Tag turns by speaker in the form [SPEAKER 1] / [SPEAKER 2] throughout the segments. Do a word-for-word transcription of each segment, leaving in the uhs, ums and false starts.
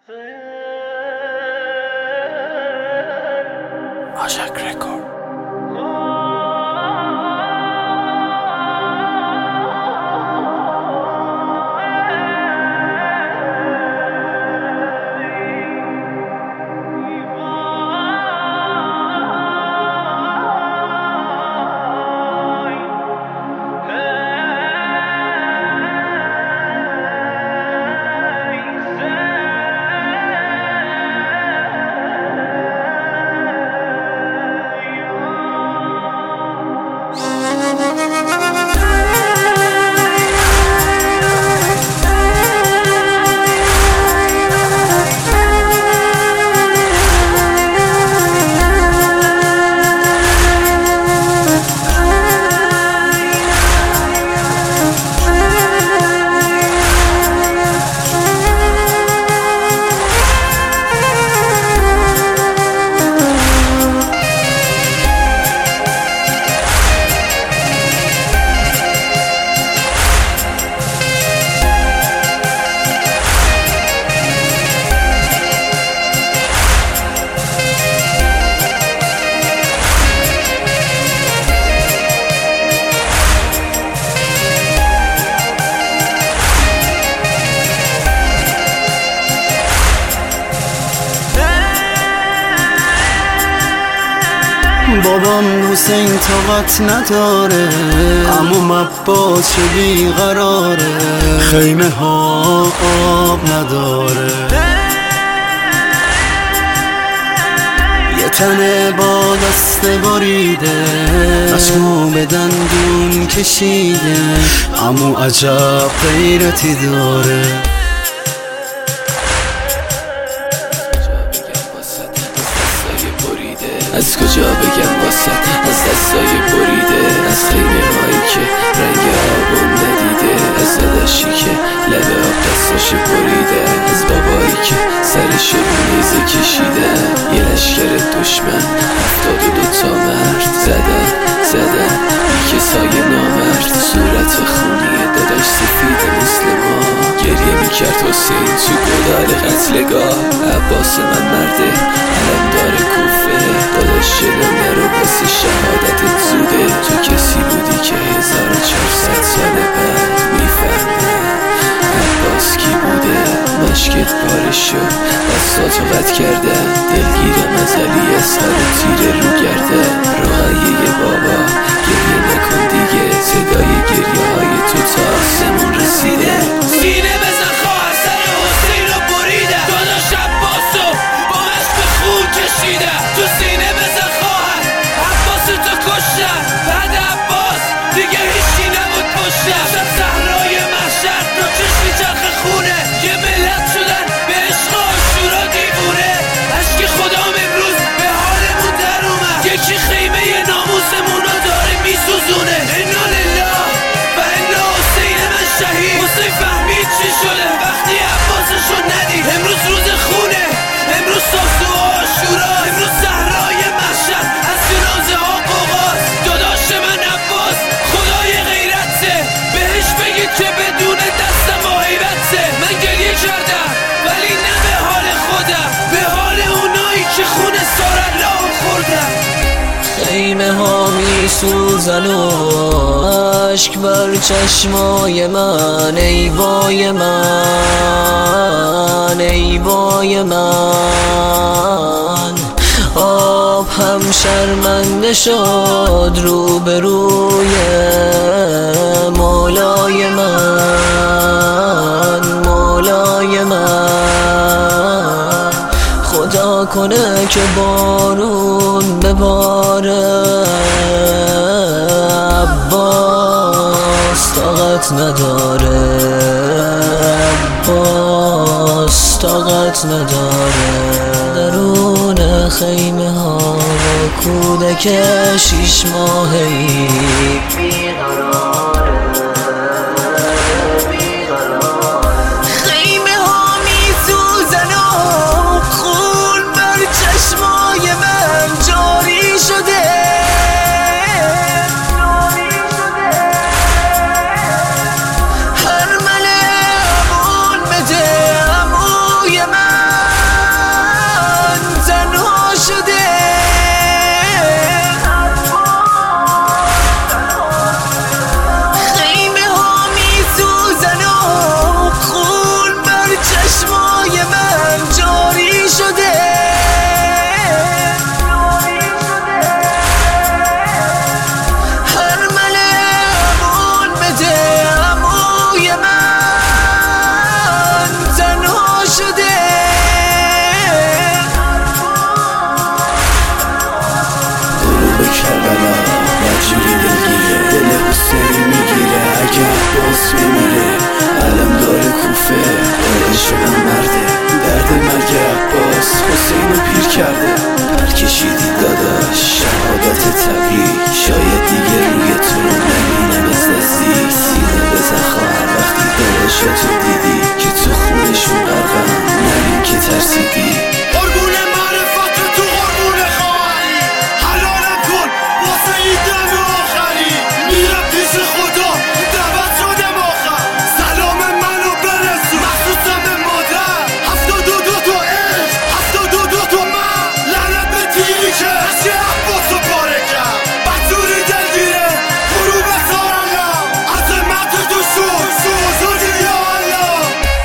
[SPEAKER 1] Ajak Record.
[SPEAKER 2] بابام حسین طاقت نداره، عموم عباس چه بیقراره، خیمه ها آب نداره، یه تنه با دست بریده، مشمو به دندون کشیده، عمو عجب غیرتی داره.
[SPEAKER 1] از کجا بگم واسط از دستای بریده، از خیمه هایی که رنگ آبون ندیده، از داداشی که لبه آب دستاش بریده، از بابایی که سرش رو نیزه کشیده، یه لشکر دشمن هفتاد و دوتا مرد زدن زدن یه کسای نامرد، صورت خونی داداش سفید مسلما، گریه میکرد حسین تو گدال قتلگاه، عباس من مرده علم داره کوفه، داداش جلو نرو باسه شهادتت زوده، تو کسی بودی که هزار و چهارصد سال بعد میفهمه عباس کی بوده. مشکت پاره شد دستاتو قطع کردن، دلگیرم از علی اصغر و تیر رو گردن، راهیه بابا گریه نکن دیگه، صدای گریه های تو تا آسمون رسیده. سینه بزن خواهر سر حسین رو بریده، داداش عباسو با مشک خون کشیده، تو سینه بزن خواهر عباسو تو کشتن، بعد عباس دیگه هیچی نبود پشتن، شب صحرای محشر تو چشمی چرخ خونه، یه ملت شدن به عشق و عاشورا دیوونه، عشق خدام امروز به حالمون در اومد، یکی خیمه ناموسمون رو داره میسوزونه. انا لله و انا حسین من شهید، حسین فهمید چی شده وقتی عباسشو ندید، امروز روز خونه، امروز ساز و عاشورا، امروز صحرای محشر از جنازه ها قوقاست، داداش من عباس خدای غیرته، بهش بگید که بدون دستم و حیبته، من گریه کردم ولی نه به حال خودم، به حال اونایی که خون سارالله خوردم.
[SPEAKER 3] خیمه ها می سوزن و عشق بر چشمای من، ای وای من ای وای من، آب هم شرمنده شد رو به روی مولای من مولای من، خدا کنه که بارون بباره، عباس طاقت نداره، عباس طاقت نداره، درون خیمه ها کودک شیش ماهی بیقراره.
[SPEAKER 4] هر ملعبون بده عموی من،
[SPEAKER 1] کشیدی داداش شهادت تبریک شاید دیگه روی تو رو نبینم از نزدیک سینه بزن خواهر وقتی داداشاتو دیدی که تو خونشون غرقن نبین که ترسیدی
[SPEAKER 2] قربون معرفت تو قربون خواهری حلالم کن واسه این دم آخری میرم پیش خدا دعوت شدم آخر سلام منو برسون مخصوصم به مادر هفتاد و دو تا عشق هفتاد و دو تا من لعنت به تیری که اشی عباسو پاره کرد بطوری دلگیره غروب سارنم عظمت تو شد شد یا الله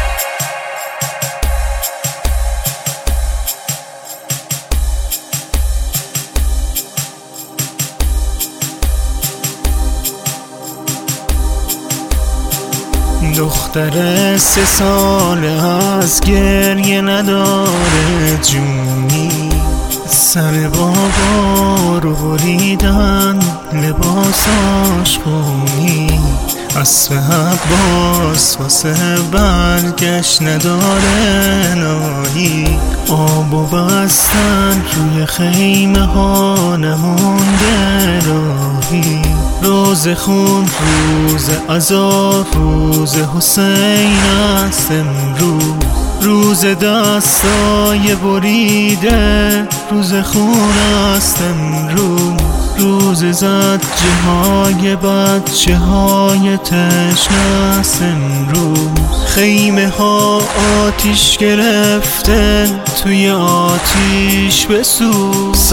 [SPEAKER 4] دختر سه ساله از گریه نداره جونی سر بابا رو بریدن لباساش خونی اسب عباس واسه برگشت نداره نایی آب و بستن روی خیمه ها نمونده راهی روز خون روز عذاب روز حسین است امروز روز دستای بریده روز خون است امروز روز زجه های بچه های تشنه است امروز خیمه ها آتیش گرفته توی آتیش بسوز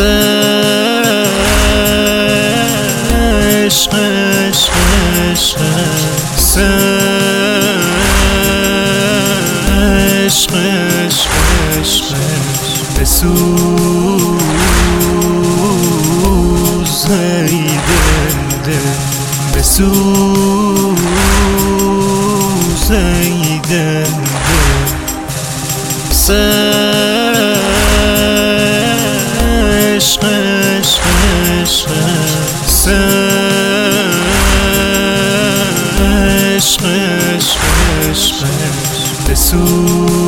[SPEAKER 4] عشق عشق عشق عشق عشق عشق بسوز ای دل دل بسوز ای دل دل عشق عشق عشق عشق عشق عشق بسوز